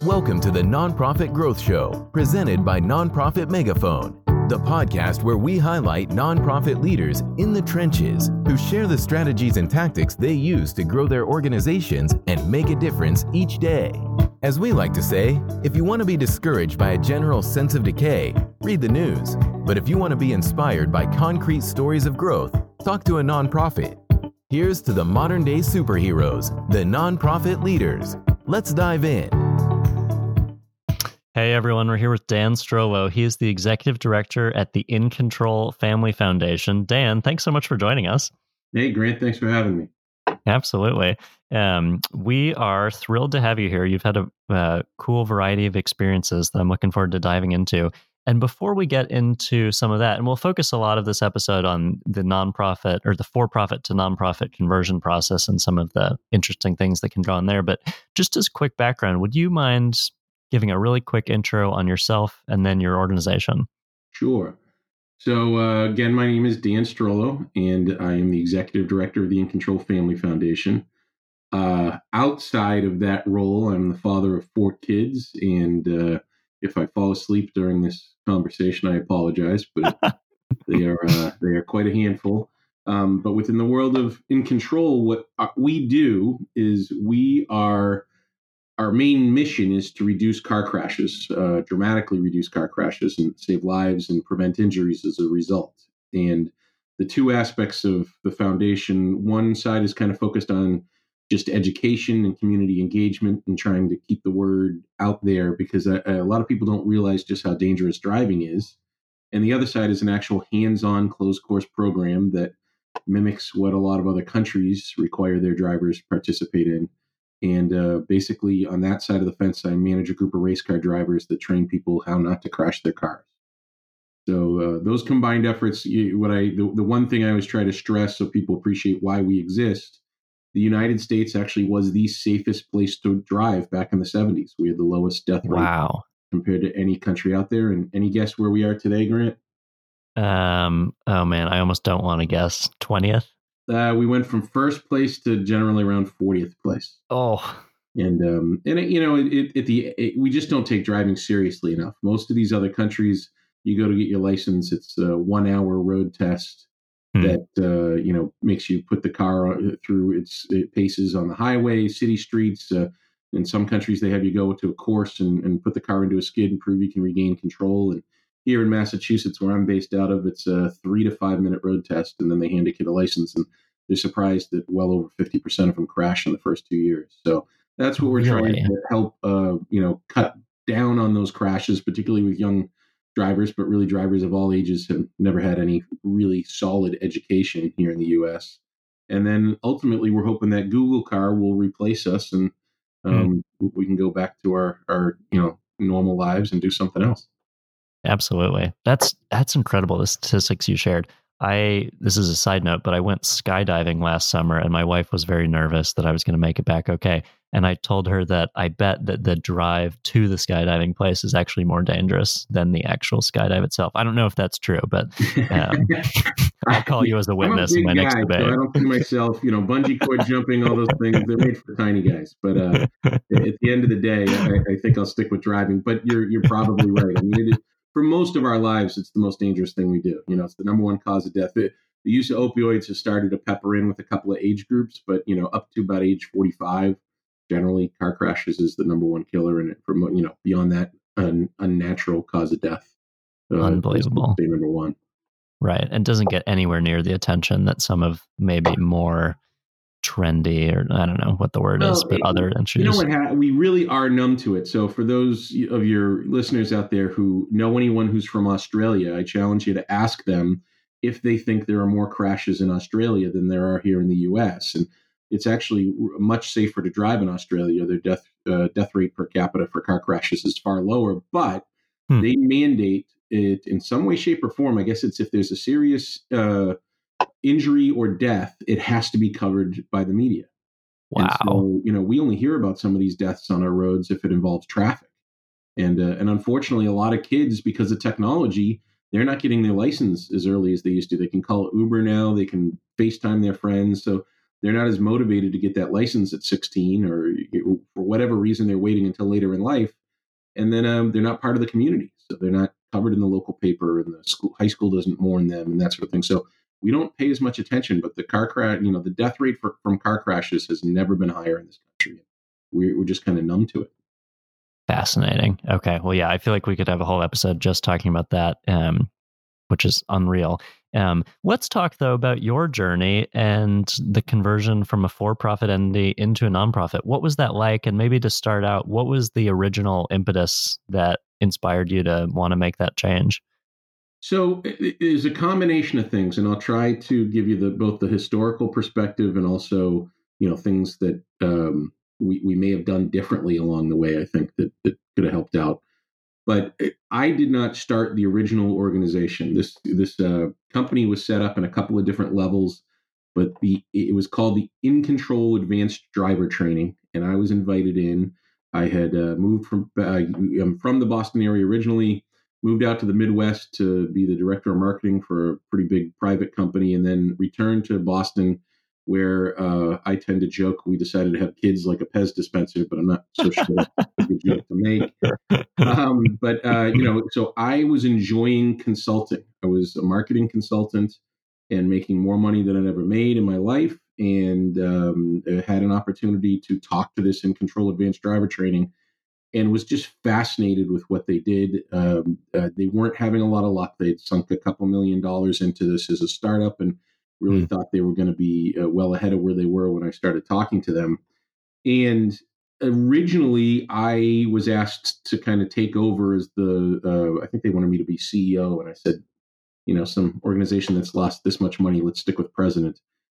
Welcome to the Nonprofit Growth Show, presented by Nonprofit Megaphone, the podcast where we highlight nonprofit leaders in the trenches who share the strategies and tactics they use to grow their organizations and make a difference each day. As we like to say, if you want to be discouraged by a general sense of decay, read the news. But if you want to be inspired by concrete stories of growth, talk to a nonprofit. Here's to the modern-day superheroes, the nonprofit leaders. Let's dive in. Hey everyone, we're here with Dan Strollo. He is the executive director at the In Control Family Foundation. Dan, thanks so much for joining us. Hey Grant, thanks for having me. Absolutely. We are thrilled to have you here. You've had a cool variety of experiences that I'm looking forward to diving into. And before we get into some of that, and we'll focus a lot of this episode on the nonprofit or the for-profit to nonprofit conversion process and some of the interesting things that can go on there. But just as quick background, would you mind giving a really quick intro on yourself and then your organization? Sure. So again, my name is Dan Strollo, and I am the executive director of the In Control Family Foundation. Outside of that role, I'm the father of 4 kids, and if I fall asleep during this conversation, I apologize, but they are quite a handful. But within the world of In Control, what we do is our main mission is to reduce car crashes, dramatically reduce car crashes and save lives and prevent injuries as a result. And the two aspects of the foundation, one side is kind of focused on just education and community engagement and trying to keep the word out there because a lot of people don't realize just how dangerous driving is. And the other side is an actual hands-on closed course program that mimics what a lot of other countries require their drivers participate in. And basically on that side of the fence, I manage a group of race car drivers that train people how not to crash their cars. So those combined efforts, the one thing I always try to stress so people appreciate why we exist, the United States actually was the safest place to drive back in the 70s. We had the lowest death rate compared to any country out there. And any guess where we are today, Grant? Oh man, I almost don't want to guess. 20th? We went from first place to generally around 40th place. Oh, and we just don't take driving seriously enough. Most of these other countries, you go to get your license, it's a 1-hour road test that makes you put the car through its paces on the highway, city streets. In some countries, they have you go to a course and put the car into a skid and prove you can regain control. And here in Massachusetts, where I'm based out of, it's a 3 to 5 minute road test, and then they hand a kid a license, and they're surprised that well over 50% of them crash in the first 2 years. So that's what we're trying to help, cut down on those crashes, particularly with young drivers, but really drivers of all ages have never had any really solid education here in the U.S. And then ultimately, we're hoping that Google car will replace us, and we can go back to our normal lives and do something else. Absolutely. That's incredible, the statistics you shared. This is a side note, but I went skydiving last summer and my wife was very nervous that I was going to make it back okay. And I told her that I bet that the drive to the skydiving place is actually more dangerous than the actual skydive itself. I don't know if that's true, but I'll call you as a witness in my next debate. So I don't think myself, bungee cord jumping, all those things, they're made for tiny guys. But at the end of the day, I think I'll stick with driving. But you're probably right. I mean, for most of our lives, it's the most dangerous thing we do. It's the number one cause of death. The use of opioids has started to pepper in with a couple of age groups, but up to about age 45, generally car crashes is the number one killer, and from beyond that, an unnatural cause of death. Unbelievable. Number one, right? And doesn't get anywhere near the attention that some of maybe more trendy, or I don't know what the word is, but other issues. We really are numb to it. So for those of your listeners out there who know anyone who's from Australia, I challenge you to ask them if they think there are more crashes in Australia than there are here in the U.S. And it's actually much safer to drive in Australia. Their death rate per capita for car crashes is far lower, but they mandate it in some way, shape, or form. I guess it's if there's a serious injury or death, it has to be covered by the media. Wow. And so, we only hear about some of these deaths on our roads if it involves traffic. And unfortunately, a lot of kids, because of technology, they're not getting their license as early as they used to. They can call Uber now. They can FaceTime their friends. So they're not as motivated to get that license at 16, or for whatever reason, they're waiting until later in life. And then they're not part of the community. So they're not covered in the local paper, and the high school doesn't mourn them and that sort of thing. So we don't pay as much attention, but the car crash, the death rate from car crashes has never been higher in this country. We're just kind of numb to it. Fascinating. Okay. Well, yeah, I feel like we could have a whole episode just talking about that, which is unreal. Let's talk, though, about your journey and the conversion from a for-profit entity into a nonprofit. What was that like? And maybe to start out, what was the original impetus that inspired you to want to make that change? So it is a combination of things, and I'll try to give you both the historical perspective and also, things that we may have done differently along the way. I think that could have helped out. But I did not start the original organization. This company was set up in a couple of different levels, but it was called the In Control Advanced Driver Training, and I was invited in. I had moved from the Boston area originally, moved out to the Midwest to be the director of marketing for a pretty big private company, and then returned to Boston, where I tend to joke we decided to have kids like a Pez dispenser, but I'm not so sure that's a good joke to make. So I was enjoying consulting. I was a marketing consultant and making more money than I'd ever made in my life, and had an opportunity to talk to this In Control Advanced Driver Training, and was just fascinated with what they did. They weren't having a lot of luck. They'd sunk a couple $1 million into this as a startup, and really thought they were going to be well ahead of where they were when I started talking to them. And originally, I was asked to kind of take over as I think they wanted me to be CEO. And I said, some organization that's lost this much money, let's stick with president.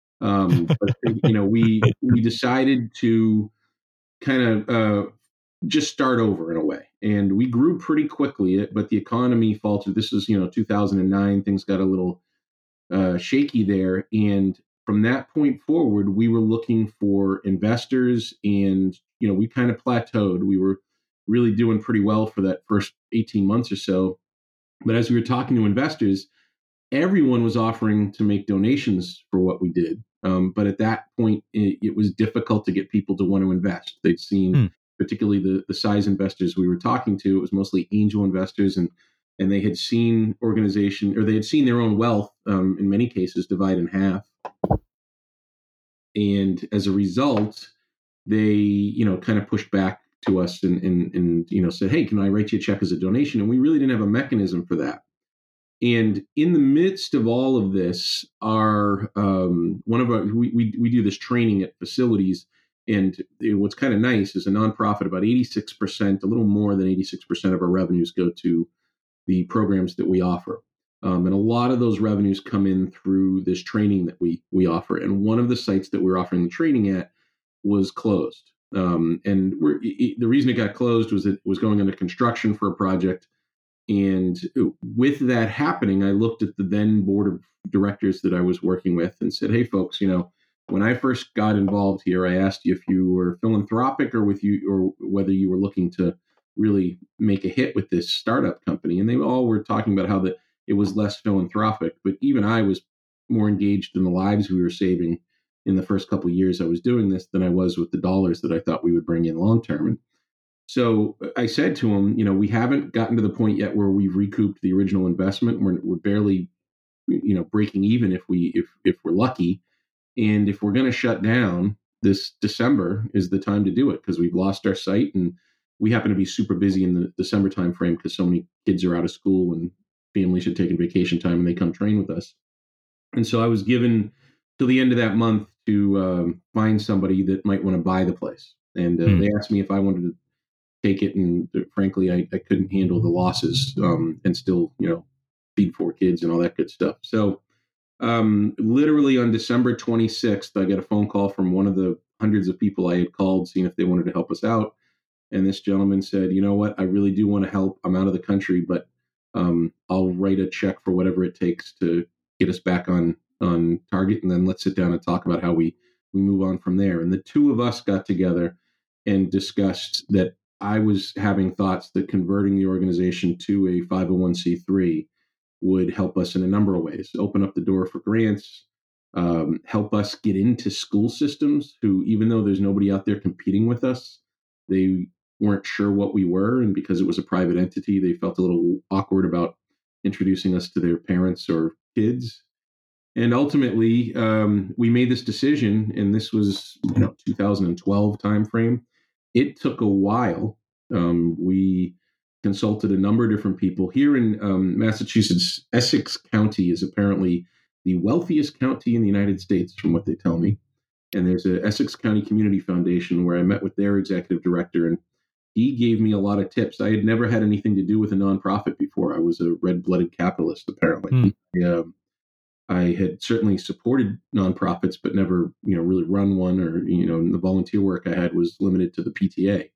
We decided to kind of just start over in a way. And we grew pretty quickly, but the economy faltered. This was, 2009. Things got a little shaky there. And from that point forward, we were looking for investors, and, we kind of plateaued. We were really doing pretty well for that first 18 months or so. But as we were talking to investors, everyone was offering to make donations for what we did. But at that point, it was difficult to get people to want to invest. They'd seen, particularly the size investors we were talking to, it was mostly angel investors, and they had seen they had seen their own wealth, in many cases, divide in half. And as a result, they, kind of pushed back to us and said, hey, can I write you a check as a donation? And we really didn't have a mechanism for that. And in the midst of all of this, we do this training at facilities. And what's kind of nice is a nonprofit, about 86%, a little more than 86% of our revenues go to the programs that we offer. And a lot of those revenues come in through this training that we offer. And one of the sites that we're offering the training at was closed. The reason it got closed was it was going under construction for a project. And with that happening, I looked at the then board of directors that I was working with and said, hey, folks, when I first got involved here, I asked you if you were philanthropic or whether you were looking to really make a hit with this startup company. And they all were talking about how it was less philanthropic. But even I was more engaged in the lives we were saving in the first couple of years I was doing this than I was with the dollars that I thought we would bring in long term. And so I said to him, we haven't gotten to the point yet where we've recouped the original investment. We're barely, breaking even if we're lucky. And if we're going to shut down, this December is the time to do it, because we've lost our site, and we happen to be super busy in the December timeframe because so many kids are out of school and families have taken vacation time and they come train with us. And so I was given till the end of that month to find somebody that might want to buy the place. And they asked me if I wanted to take it. And frankly, I couldn't handle the losses and still, feed 4 kids and all that good stuff. So literally on December 26th, I got a phone call from one of the hundreds of people I had called, seeing if they wanted to help us out. And this gentleman said, you know what, I really do want to help. I'm out of the country, but I'll write a check for whatever it takes to get us back on target. And then let's sit down and talk about how we move on from there. And the two of us got together and discussed that I was having thoughts that converting the organization to a 501c3 would help us in a number of ways, open up the door for grants, help us get into school systems who, even though there's nobody out there competing with us, they weren't sure what we were. And because it was a private entity, they felt a little awkward about introducing us to their parents or kids. And ultimately, we made this decision, and this was 2012 timeframe. It took a while. We consulted a number of different people. Here in Massachusetts, Essex County is apparently the wealthiest county in the United States, from what they tell me. And there's a Essex County Community Foundation where I met with their executive director, and he gave me a lot of tips. I had never had anything to do with a nonprofit before. I was a red-blooded capitalist, apparently. I had certainly supported nonprofits, but never, really run one, or, the volunteer work I had was limited to the PTA.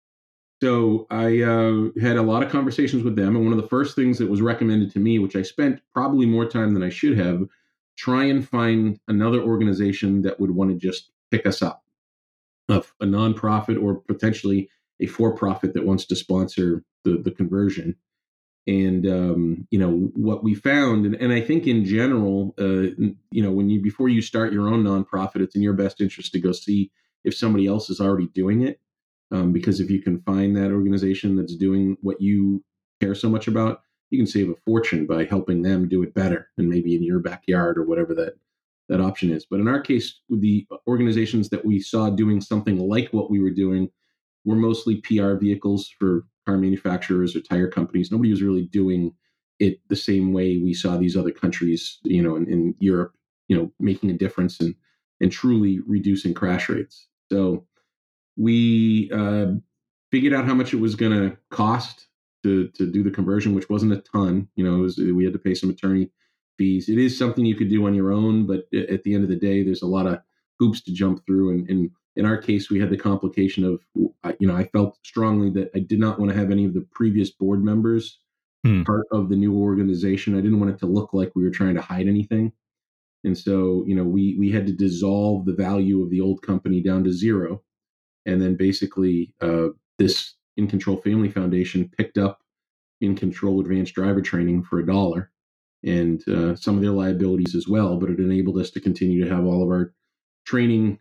So I had a lot of conversations with them. And one of the first things that was recommended to me, which I spent probably more time than I should have, try and find another organization that would want to just pick us up, a nonprofit or potentially a for-profit that wants to sponsor the conversion. And, what we found, and I think in general, before you start your own nonprofit, it's in your best interest to go see if somebody else is already doing it. Because if you can find that organization that's doing what you care so much about, you can save a fortune by helping them do it better, and maybe in your backyard or whatever that option is. But in our case, the organizations that we saw doing something like what we were doing were mostly PR vehicles for car manufacturers or tire companies. Nobody was really doing it the same way we saw these other countries, in Europe, making a difference and truly reducing crash rates. So we figured out how much it was going to cost to do the conversion, which wasn't a ton. We had to pay some attorney fees. It is something you could do on your own, but at the end of the day, there's a lot of hoops to jump through. And in our case, we had the complication of, I felt strongly that I did not want to have any of the previous board members part of the new organization. I didn't want it to look like we were trying to hide anything. And so, we had to dissolve the value of the old company down to zero. And then basically this In Control Family Foundation picked up In Control Advanced Driver Training for $1 and some of their liabilities as well. But it enabled us to continue to have all of our training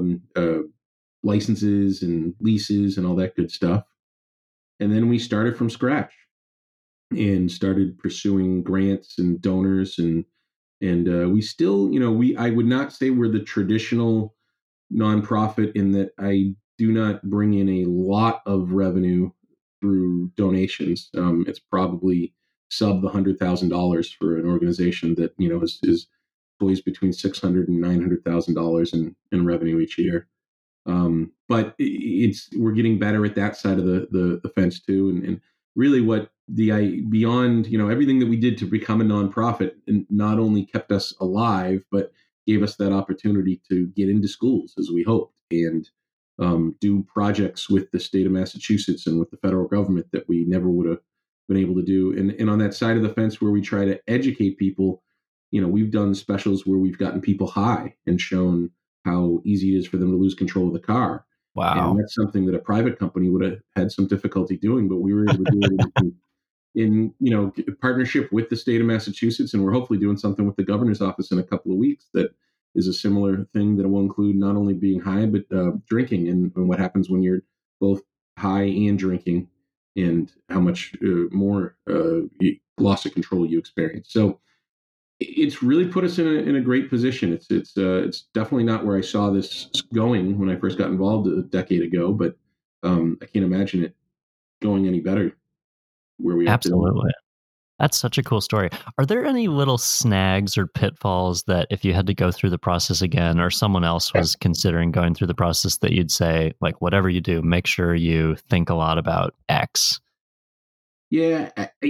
licenses and leases and all that good stuff. And then we started from scratch and started pursuing grants and donors. And we still, I would not say we're the traditional nonprofit in that I do not bring in a lot of revenue through donations. It's probably sub the $100,000 for an organization that, is poised between $600,000 and $900,000 in revenue each year. But we're getting better at that side of the fence too. And really what beyond, everything that we did to become a nonprofit, and not only kept us alive, but gave us that opportunity to get into schools as we hoped, and do projects with the state of Massachusetts and with the federal government that we never would have been able to do. And on that side of the fence where we try to educate people, we've done specials where we've gotten people high and shown how easy it is for them to lose control of the car. Wow. And that's something that a private company would have had some difficulty doing, but we were able to do it in partnership with the state of Massachusetts. And we're hopefully doing something with the governor's office in a couple of weeks that is a similar thing that will include not only being high, but drinking, and what happens when you're both high and drinking, and how much more loss of control you experience. So it's really put us in a great position. It's definitely not where I saw this going when I first got involved a decade ago, but I can't imagine it going any better where we are today. Absolutely. That's such a cool story. Are there any little snags or pitfalls that if you had to go through the process again, or someone else was considering going through the process, that you'd say, like, whatever you do, make sure you think a lot about X? Yeah.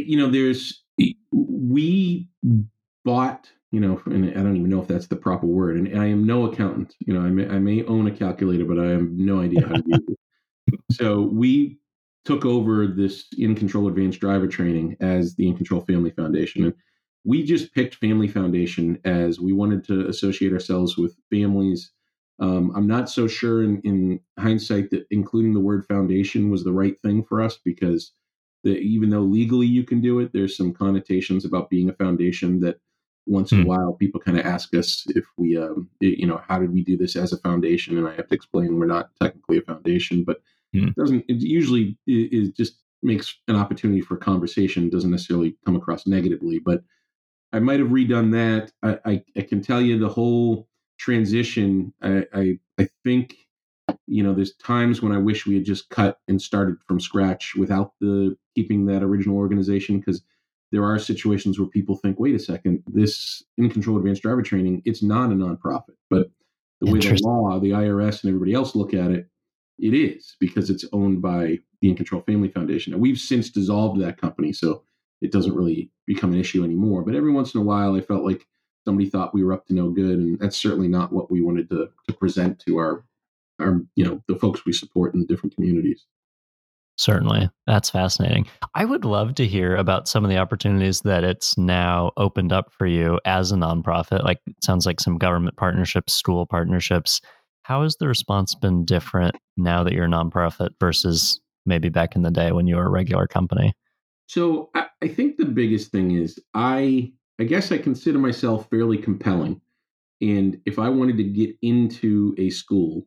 We bought, and I don't even know if that's the proper word, and I am no accountant. I may own a calculator, but I have no idea how to use it. So we took over this In Control Advanced Driver Training as the In Control Family Foundation. And we just picked Family Foundation as we wanted to associate ourselves with families. I'm not so sure in hindsight that including the word foundation was the right thing for us, because even though legally you can do it, there's some connotations about being a foundation that once in a while, people kind of ask us if we, how did we do this as a foundation? And I have to explain we're not technically a foundation, but it usually is just makes an opportunity for conversation. It doesn't necessarily come across negatively, but I might have redone that. I can tell you the whole transition. I think, there's times when I wish we had just cut and started from scratch without keeping that original organization, because there are situations where people think, wait a second, this In Control Advanced Driver Training, it's not a nonprofit. But the way the law, the IRS, and everybody else look at it, it is, because it's owned by the In Control Family Foundation. And we've since dissolved that company, so it doesn't really become an issue anymore. But every once in a while, I felt like somebody thought we were up to no good, and that's certainly not what we wanted to present to our the folks we support in the different communities. Certainly. That's fascinating. I would love to hear about some of the opportunities that it's now opened up for you as a nonprofit. Like, it sounds like some government partnerships, school partnerships. How has the response been different now that you're a nonprofit versus maybe back in the day when you were a regular company? So I think the biggest thing is I guess I consider myself fairly compelling. And if I wanted to get into a school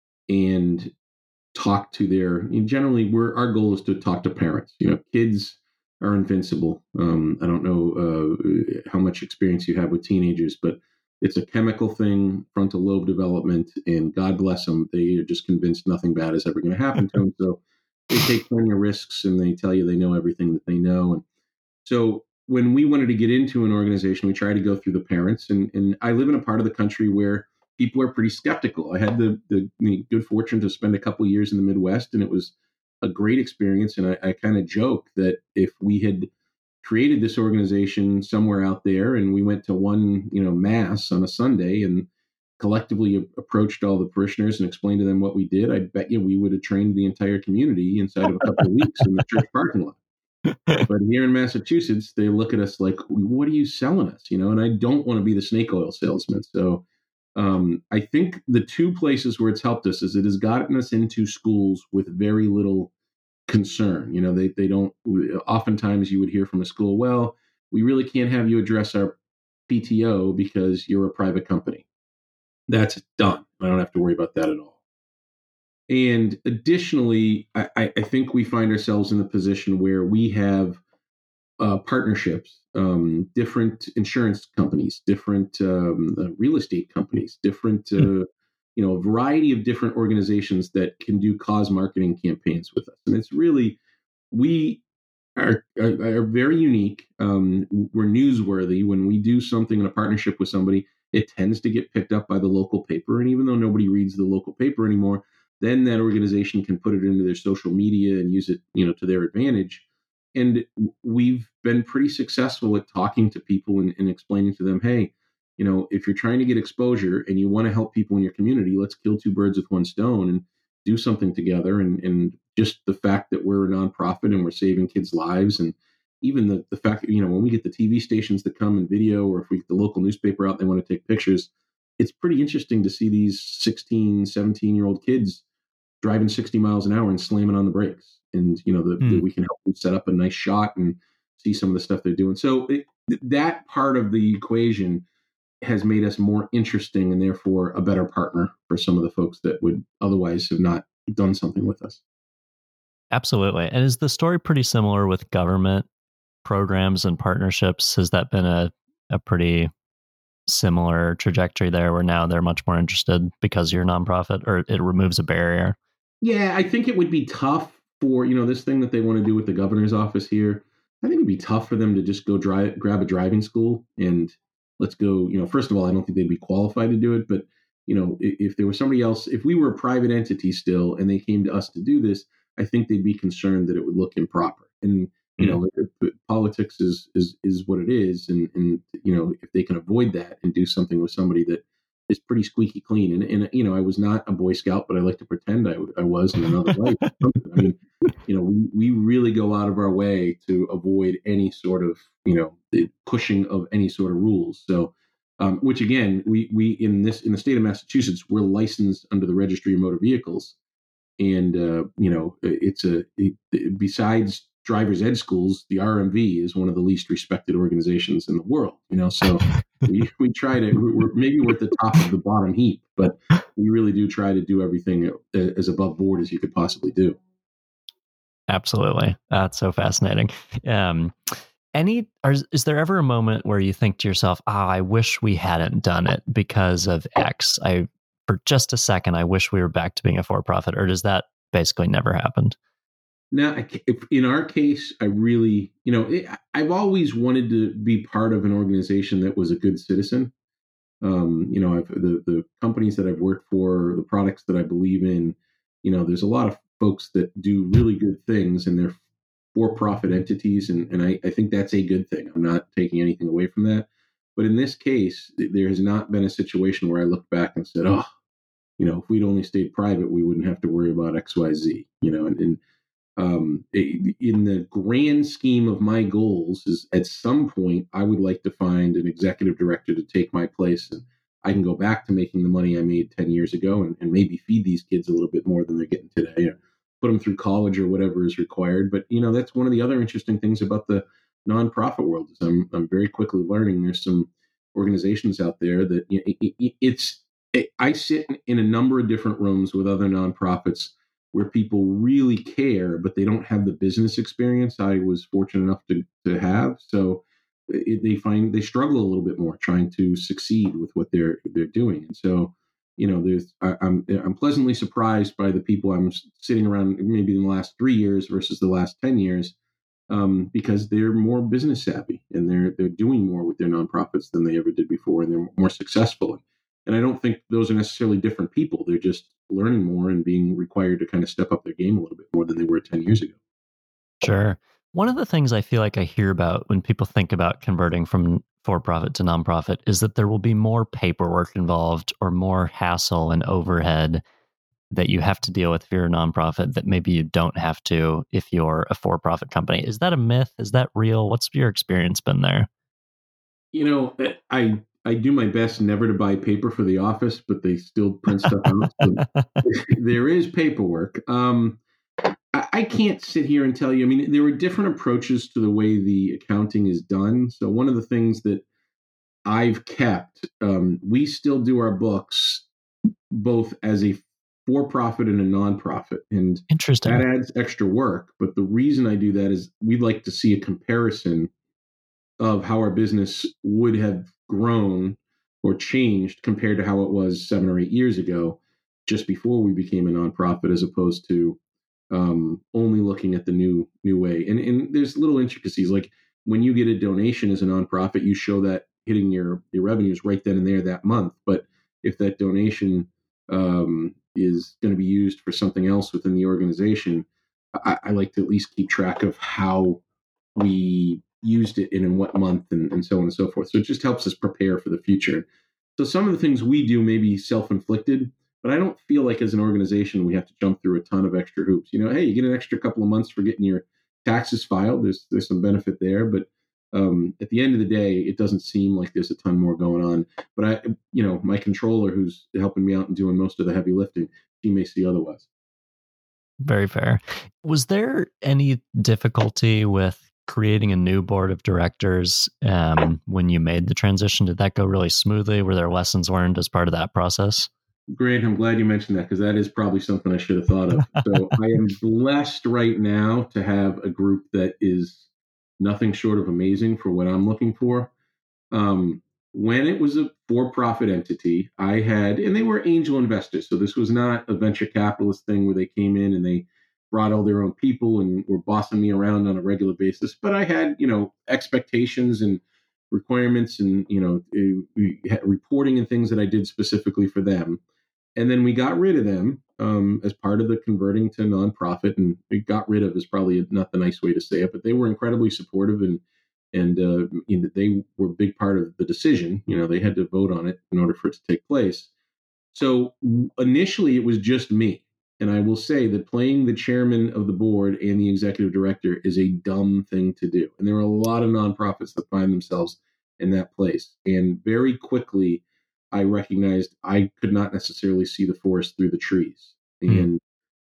and talk to generally our goal is to talk to parents. Kids are invincible. I don't know how much experience you have with teenagers, but it's a chemical thing, frontal lobe development, and God bless them. They are just convinced nothing bad is ever going to happen to them. So they take plenty of risks, and they tell you they know everything that they know. And so when we wanted to get into an organization, we tried to go through the parents. And I live in a part of the country where people are pretty skeptical. I had the good fortune to spend a couple of years in the Midwest, and it was a great experience. And I kind of joke that if we had created this organization somewhere out there and we went to one, mass on a Sunday and collectively approached all the parishioners and explained to them what we did, I bet you we would have trained the entire community inside of a couple of weeks in the church parking lot. But here in Massachusetts, they look at us like, what are you selling us? And I don't want to be the snake oil salesman. So I think the two places where it's helped us is it has gotten us into schools with very little concern. They don't, oftentimes you would hear from a school, well, we really can't have you address our PTO because you're a private company. That's done. I don't have to worry about that at all. And additionally, I think we find ourselves in the position where we have partnerships, different insurance companies, different real estate companies, different, a variety of different organizations that can do cause marketing campaigns with us. And it's really, we are very unique. We're newsworthy. When we do something in a partnership with somebody, it tends to get picked up by the local paper. And even though nobody reads the local paper anymore, then that organization can put it into their social media and use it, to their advantage. And we've been pretty successful at talking to people and explaining to them, hey, if you're trying to get exposure and you want to help people in your community, let's kill two birds with one stone and do something together. And just the fact that we're a nonprofit and we're saving kids' lives, and even the fact that, when we get the TV stations that come and video, or if we get the local newspaper out, they want to take pictures, it's pretty interesting to see these 16, 17-year-old kids driving 60 miles an hour and slamming on the brakes. And, we can help them set up a nice shot and see some of the stuff they're doing. So that part of the equation has made us more interesting and therefore a better partner for some of the folks that would otherwise have not done something with us. Absolutely. And is the story pretty similar with government programs and partnerships? Has that been a pretty similar trajectory there, where now they're much more interested because you're a nonprofit, or it removes a barrier? Yeah, I think it would be tough for, this thing that they want to do with the governor's office here. I think it'd be tough for them to just go grab a driving school and let's go, first of all, I don't think they'd be qualified to do it. But, if there was somebody else, if we were a private entity still and they came to us to do this, I think they'd be concerned that it would look improper. And, politics is what it is. And, if they can avoid that and do something with somebody that is pretty squeaky clean. And I was not a Boy Scout, but I like to pretend I was in another life. I mean, we really go out of our way to avoid any sort of, the pushing of any sort of rules. So, which again, we in the state of Massachusetts, we're licensed under the Registry of Motor Vehicles. And, besides driver's ed schools, the RMV is one of the least respected organizations in the world. So we try to, we're at the top of the bottom heap, but we really do try to do everything as above board as you could possibly do. Absolutely. That's so fascinating. Is there ever a moment where you think to yourself, I wish we hadn't done it because of X? For just a second, I wish we were back to being a for-profit, or does that basically never happened? Now, in our case, I really, I've always wanted to be part of an organization that was a good citizen. The companies that I've worked for, the products that I believe in, there's a lot of folks that do really good things and they're for-profit entities. And I think that's a good thing. I'm not taking anything away from that. But in this case, there has not been a situation where I look back and said, if we'd only stayed private, we wouldn't have to worry about X, Y, Z, in the grand scheme of my goals is at some point, I would like to find an executive director to take my place, and I can go back to making the money I made 10 years ago and maybe feed these kids a little bit more than they're getting today, or put them through college or whatever is required. But, that's one of the other interesting things about the nonprofit world is I'm very quickly learning there's some organizations out there that I sit in a number of different rooms with other nonprofits where people really care, but they don't have the business experience I was fortunate enough to have. So they struggle a little bit more trying to succeed with what they're doing. And so, I'm pleasantly surprised by the people I'm sitting around maybe in the last 3 years versus the last 10 years, because they're more business savvy and they're doing more with their nonprofits than they ever did before, and they're more successful. And I don't think those are necessarily different people. They're just learning more and being required to kind of step up their game a little bit more than they were 10 years ago. Sure. One of the things I feel like I hear about when people think about converting from for-profit to nonprofit is that there will be more paperwork involved or more hassle and overhead that you have to deal with if you're a nonprofit that maybe you don't have to if you're a for-profit company. Is that a myth? Is that real? What's your experience been there? I do my best never to buy paper for the office, but they still print stuff out. So there is paperwork. I can't sit here and tell you. I mean, there are different approaches to the way the accounting is done. So one of the things that I've kept, we still do our books both as a for-profit and a nonprofit. And interesting. That adds extra work. But the reason I do that is we'd like to see a comparison of how our business would have grown or changed compared to how it was 7 or 8 years ago, just before we became a nonprofit, as opposed to only looking at the new way. And there's little intricacies, like when you get a donation as a nonprofit, you show that hitting your revenues right then and there that month. But if that donation is going to be used for something else within the organization, I like to at least keep track of how we used it and in what month and so on and so forth. So it just helps us prepare for the future. So some of the things we do may be self-inflicted, but I don't feel like as an organization we have to jump through a ton of extra hoops. Hey, you get an extra couple of months for getting your taxes filed. There's some benefit there, but at the end of the day, it doesn't seem like there's a ton more going on. But my controller, who's helping me out and doing most of the heavy lifting, he may see otherwise. Very fair. Was there any difficulty with creating a new board of directors when you made the transition? Did that go really smoothly? Were there lessons learned as part of that process? Great. I'm glad you mentioned that, because that is probably something I should have thought of. So I am blessed right now to have a group that is nothing short of amazing for what I'm looking for. When it was a for-profit entity, and they were angel investors. So this was not a venture capitalist thing where they came in and they brought all their own people and were bossing me around on a regular basis. But I had, expectations and requirements and, reporting and things that I did specifically for them. And then we got rid of them as part of the converting to nonprofit. And we got rid of is probably not the nice way to say it, but they were incredibly supportive and they were a big part of the decision. They had to vote on it in order for it to take place. So initially it was just me. And I will say that playing the chairman of the board and the executive director is a dumb thing to do. And there are a lot of nonprofits that find themselves in that place. And very quickly, I recognized I could not necessarily see the forest through the trees. And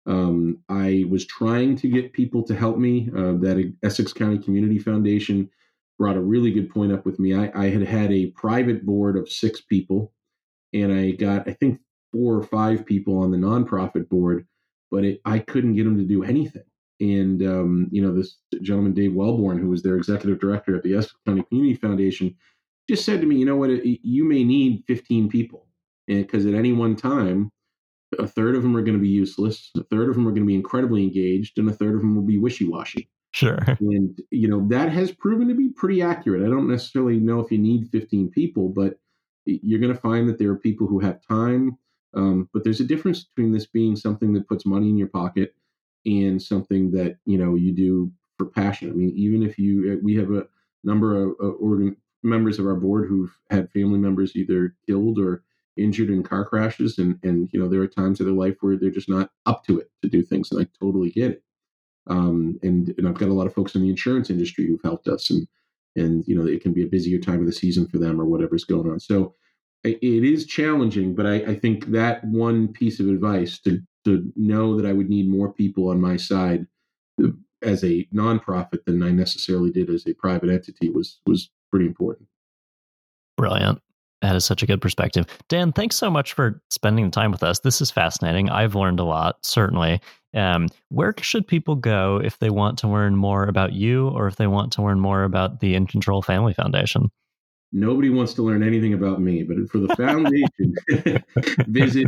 I was trying to get people to help me. That Essex County Community Foundation brought a really good point up with me. I had a private board of 6 people, and I got, I think, 4 or 5 people on the nonprofit board, but I couldn't get them to do anything. And, this gentleman, Dave Wellborn, who was their executive director at the Essex County Community Foundation, just said to me, you know what, you may need 15 people. And because at any one time, a third of them are going to be useless, a third of them are going to be incredibly engaged, and a third of them will be wishy-washy. Sure. And, that has proven to be pretty accurate. I don't necessarily know if you need 15 people, but you're going to find that there are people who have time. But there's a difference between this being something that puts money in your pocket and something that, you do for passion. I mean, even if we have a number of members of our board who've had family members either killed or injured in car crashes. And there are times in their life where they're just not up to it to do things. And I totally get it. And I've got a lot of folks in the insurance industry who've helped us, and it can be a busier time of the season for them or whatever's going on. So it is challenging, but I think that one piece of advice to know that I would need more people on my side as a nonprofit than I necessarily did as a private entity was pretty important. Brilliant. That is such a good perspective. Dan, thanks so much for spending the time with us. This is fascinating. I've learned a lot, certainly. Where should people go if they want to learn more about you or if they want to learn more about the In Control Family Foundation? Nobody wants to learn anything about me, but for the foundation, visit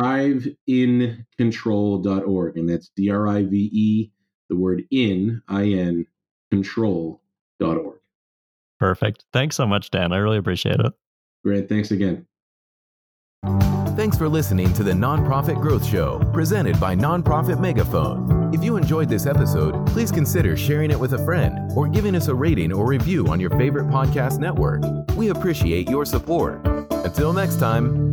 driveincontrol.org, and that's DRIVE, the word in, I-N, control.org. Perfect. Thanks so much, Dan. I really appreciate it. Great. Thanks again. Thanks for listening to the Nonprofit Growth Show, presented by Nonprofit Megaphone. If you enjoyed this episode, please consider sharing it with a friend or giving us a rating or review on your favorite podcast network. We appreciate your support. Until next time.